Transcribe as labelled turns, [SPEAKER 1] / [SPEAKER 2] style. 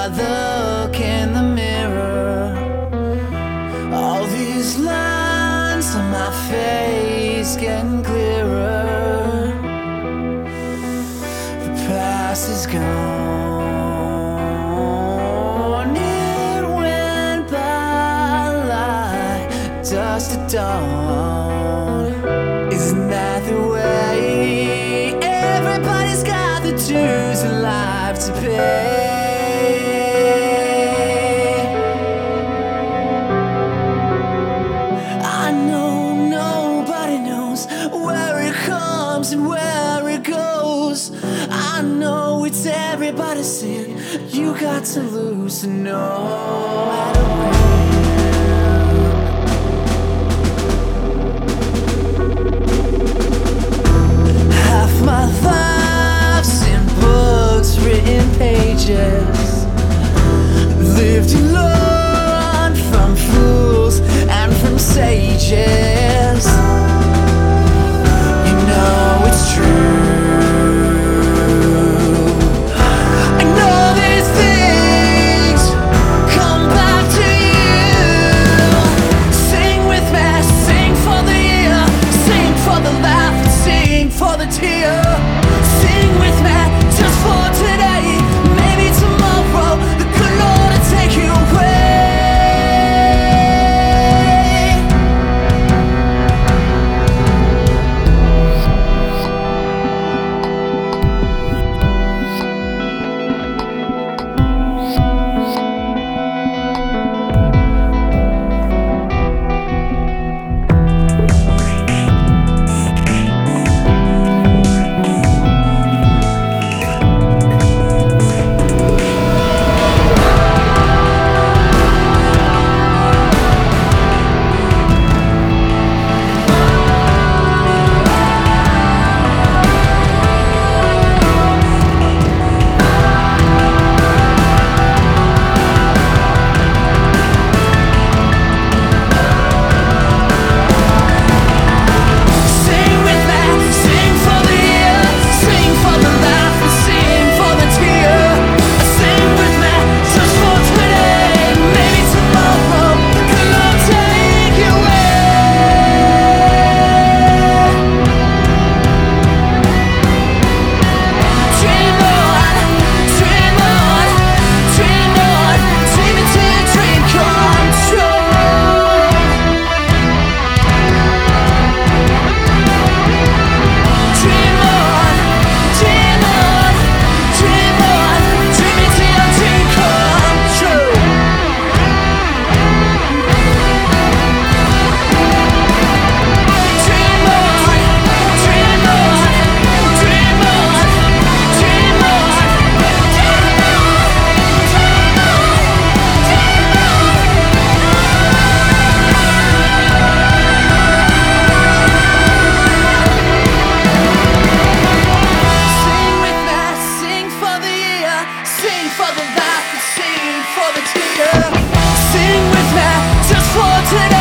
[SPEAKER 1] I look in the mirror, all these lines on my face getting clearer. The past is gone, it went by like dust at dawn. Isn't that the way? Everybody's got the dues of life to pay. I know nobody knows where it comes and where it goes. I know it's everybody's sin. You got to lose to know how to win. Half my life's in books, written pages, lived and learned from fools and from sages. You know it's true. I know these things come back to you. Sing with me, sing for the year, sing for the laugh, sing for the tear. Sing with me just for today. Maybe tomorrow the good Lord will take you away. Sing for the laugh and sing for the tear. Sing with me just for today.